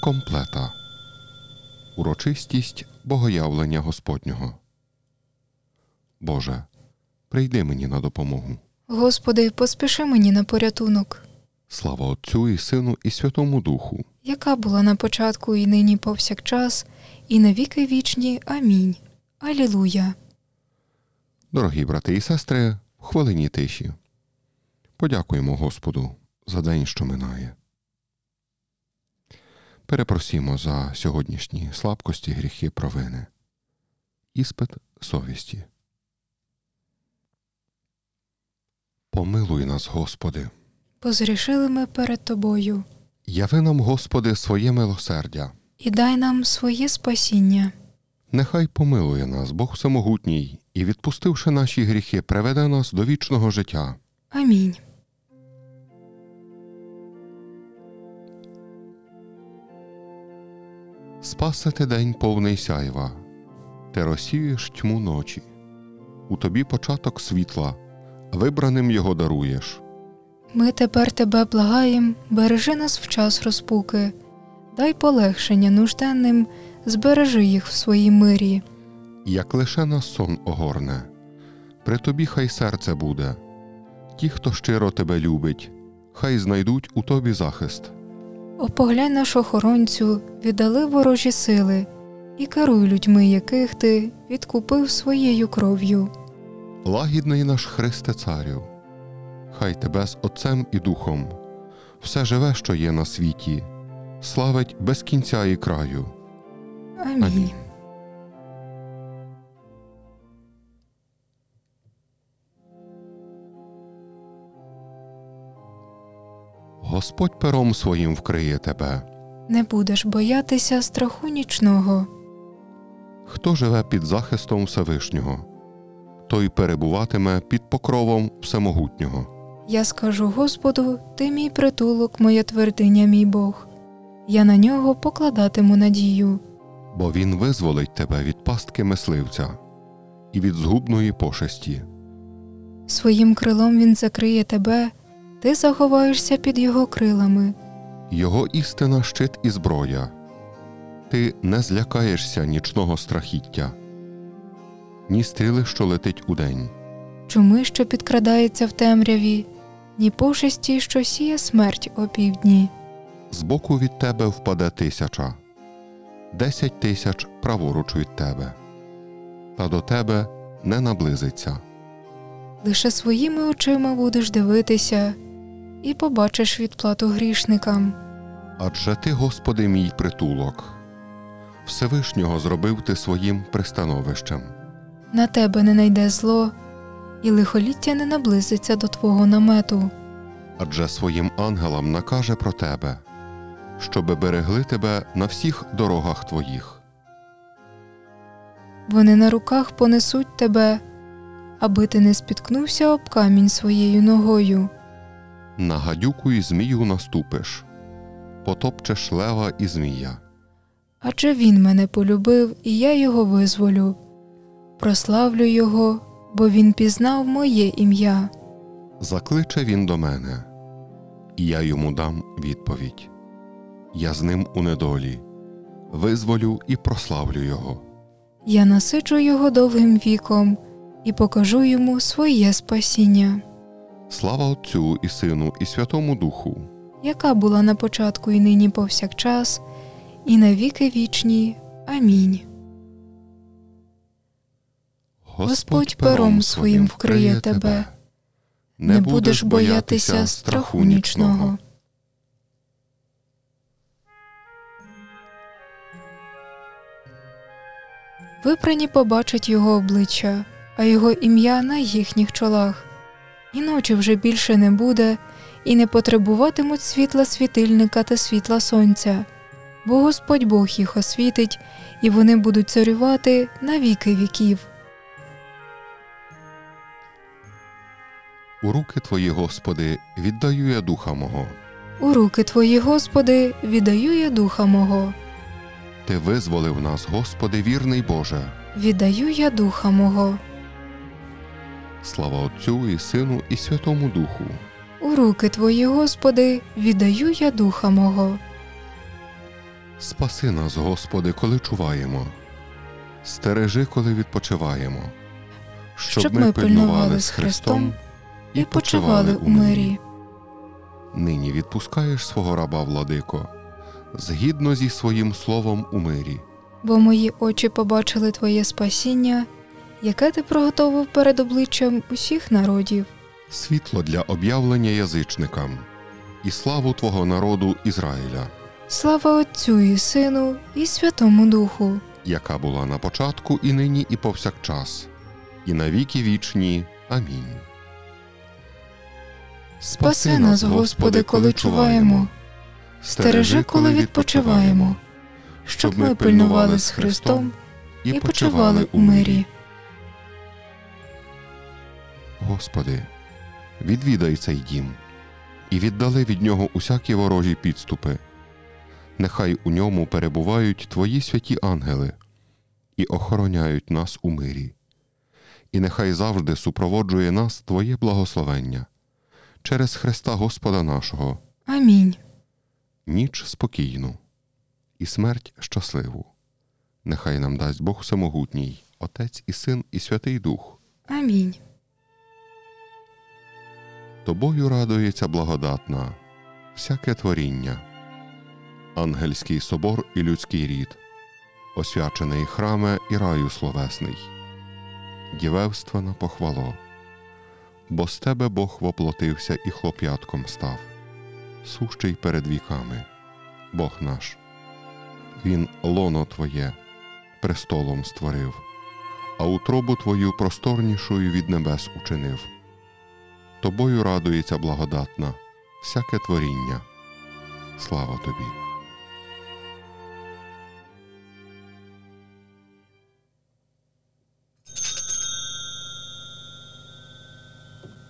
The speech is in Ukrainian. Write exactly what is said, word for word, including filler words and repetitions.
Комплета. Урочистість Богоявлення Господнього. Боже, прийди мені на допомогу. Господи, поспіши мені на порятунок. Слава Отцю і Сину і Святому Духу. Яка була на початку і нині повсякчас, і на віки вічні. Амінь. Алілуя. Дорогі брати і сестри, в хвилині тиші подякуємо Господу за день, що минає. Перепросімо за сьогоднішні слабкості, гріхи, провини. Іспит совісті. Помилуй нас, Господи. Позрішили ми перед Тобою. Яви нам, Господи, своє милосердя. І дай нам своє спасіння. Нехай помилує нас Бог Всемогутній і, відпустивши наші гріхи, приведе нас до вічного життя. Амінь. Спасе ти день повний сяйва, ти розсієш тьму ночі. У тобі початок світла, вибраним його даруєш. Ми тепер Тебе благаєм, бережи нас в час розпуки. Дай полегшення нужденним, збережи їх в своїй мирі. Як лише нас сон огорне, при тобі хай серце буде. Ті, хто щиро тебе любить, хай знайдуть у тобі захист. О, поглянь наш охоронцю, віддали ворожі сили, і керуй людьми, яких ти відкупив своєю кров'ю. Лагідний наш Христе Царю, хай тебе з Отцем і Духом все живе, що є на світі, славить без кінця і краю. Амінь. Амінь. Господь пером своїм вкриє тебе. Не будеш боятися страху нічного. Хто живе під захистом Всевишнього, той перебуватиме під покровом Всемогутнього. Я скажу Господу, ти мій притулок, моя твердиня, мій Бог. Я на нього покладатиму надію. Бо він визволить тебе від пастки мисливця і від згубної пошесті. Своїм крилом він закриє тебе, ти заховаєшся під його крилами. Його істина щит і зброя. Ти не злякаєшся нічного страхіття, ні стріли, що летить удень, Чуми, що підкрадається в темряві, ні пошесті, що сіє смерть опівдні. збоку від тебе впаде тисяча, десять тисяч праворуч від тебе, та до тебе не наблизиться. Лише своїми очима будеш дивитися і побачиш відплату грішникам. Адже ти, Господи, мій притулок, Всевишнього зробив ти своїм пристановищем. На тебе не найде зло, і лихоліття не наблизиться до твого намету. Адже своїм ангелам накаже про тебе, щоби берегли тебе на всіх дорогах твоїх. Вони на руках понесуть тебе, аби ти не спіткнувся об камінь своєю ногою. На гадюку і змію наступиш, потопчеш лева і змія. Адже він мене полюбив, і я його визволю. Прославлю його, бо він пізнав моє ім'я. Закличе він до мене, і я йому дам відповідь. Я з ним у недолі, визволю і прославлю його. Я насиджу його довгим віком і покажу йому своє спасіння. Слава Отцю і Сину і Святому Духу, Яка була на початку і нині повсякчас, і на віки вічні. Амінь. Господь пером своїм вкриє тебе, не будеш боятися страху нічного. Випрані побачать його обличчя, а його ім'я на їхніх чолах. І ночі вже більше не буде, і не потребуватимуть світла світильника та світла сонця, бо Господь Бог їх освітить, і вони будуть царювати на віки віків. У руки Твої, Господи, віддаю я духа мого. У руки Твої, Господи, віддаю я духа мого. Ти визволив нас, Господи, вірний Боже. Віддаю я духа мого. Слава Отцю і Сину і Святому Духу. У руки Твої, Господи, віддаю я духа мого. Спаси нас, Господи, коли чуваємо, стережи, коли відпочиваємо, щоб, Щоб ми пильнували з Христом і почивали у мирі. Нині відпускаєш свого раба, владико, згідно зі своїм словом у мирі. Бо мої очі побачили Твоє спасіння, яке Ти приготовив перед обличчям усіх народів. Світло для об'явлення язичникам і славу Твого народу Ізраїля, Слава Отцю і Сину і Святому Духу, яка була на початку і нині і повсякчас, і на віки вічні. Амінь. Спаси нас, Господи, коли чуваємо, стережи, коли відпочиваємо, щоб ми пильнували з Христом і почивали у мирі. Господи, відвідай цей дім і віддали від нього усякі ворожі підступи. Нехай у ньому перебувають Твої святі ангели і охороняють нас у мирі. І нехай завжди супроводжує нас Твоє благословення. Через Христа Господа нашого. Амінь. Ніч спокійну і смерть щасливу. Нехай нам дасть Бог Всемогутній, Отець і Син і Святий Дух. Амінь. Тобою радується благодатна всяке творіння, ангельський собор і людський рід, освячений храме і раю словесний, дівевство на похвало, бо з тебе Бог воплотився і хлоп'ятком став, сущий перед віками, Бог наш. Він лоно Твоє престолом створив, а утробу Твою просторнішою від небес учинив. Тобою радується благодатна всяке творіння. Слава Тобі!